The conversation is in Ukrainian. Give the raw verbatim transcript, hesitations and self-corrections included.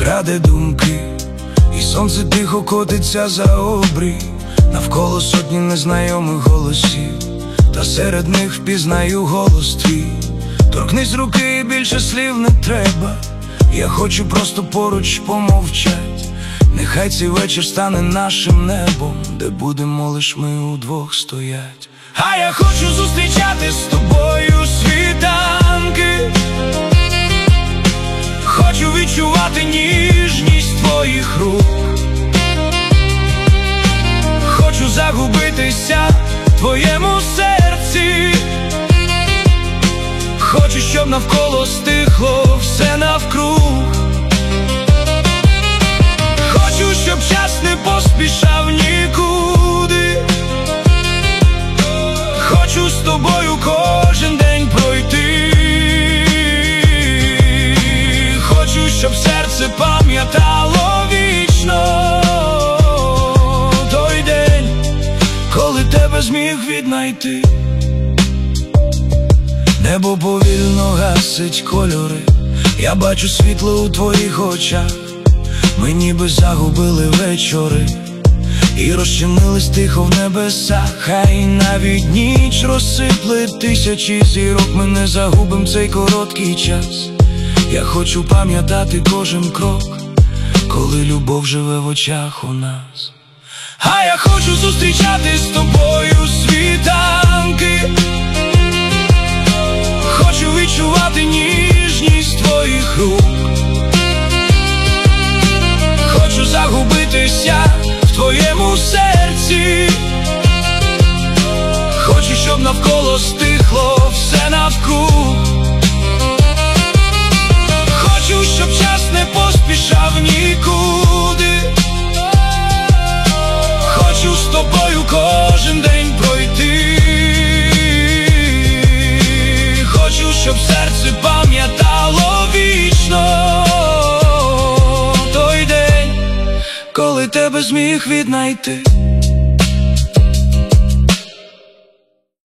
краде думки, і сонце тихо котиться за обрій. Навколо сотні незнайомих голосів, та серед них впізнаю голос твій. Торкнись руки, і більше слів не треба. Я хочу просто поруч помовчать. Нехай цей вечір стане нашим небом, де будемо лиш ми удвох стоять. А я хочу зустрічати з тобою світанки. Хочу відчувати ніжність твоїх рук. Хочу загубитися в твоєму серці. Хочу, щоб навколо стихло все навкруг. Хочу, щоб час не поспішав нікуди. Хочу з тобою кожен день пройти. Хочу, щоб серце пам'ятало вічно той день, коли тебе зміг віднайти. Небо повільно гасить кольори, я бачу світло у твоїх очах. Ми ніби загубили вечори і розчинились тихо в небесах. Хай навіть ніч розсипле тисячі зірок, ми не загубим цей короткий час. Я хочу пам'ятати кожен крок, коли любов живе в очах у нас. А я хочу зустрічати з тобою світанки. Хочу відчувати ніжність твоїх рук. Хочу загубитися в твоєму серці. Хочу, щоб навколо стихло все навкруг. Хочу, щоб час не поспішав нікуди. Хочу з тобою кожен день пройти. Хочу, щоб серце пам'ятало вічно той день, коли тебе зміг віднайти.